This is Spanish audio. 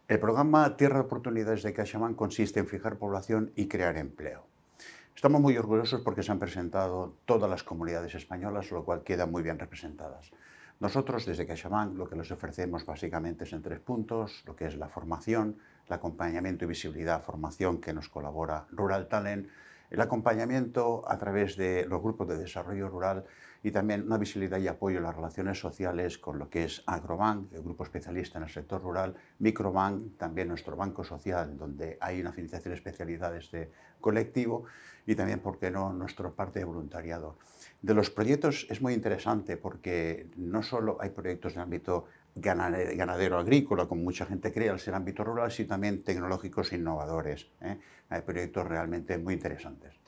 El programa Tierra de Oportunidades de CaixaBank consiste en fijar población y crear empleo. Estamos muy orgullosos porque se han presentado todas las comunidades españolas, lo cual quedan muy bien representadas. Nosotros, desde CaixaBank, lo que les ofrecemos básicamente es en 3 puntos, lo que es la formación, el acompañamiento y visibilidad, formación que nos colabora Rural Talent, el acompañamiento a través de los grupos de desarrollo rural y también una visibilidad y apoyo en las relaciones sociales con lo que es Agrobank, el grupo especialista en el sector rural, Microbank, también nuestro banco social, donde hay una financiación especializada de este colectivo y también, ¿por qué no?, nuestra parte de voluntariado. De los proyectos es muy interesante porque no solo hay proyectos de ámbito ganadero agrícola, como mucha gente cree al ser ámbito rural, sino también tecnológicos e innovadores, ¿eh? Hay proyectos realmente muy interesantes.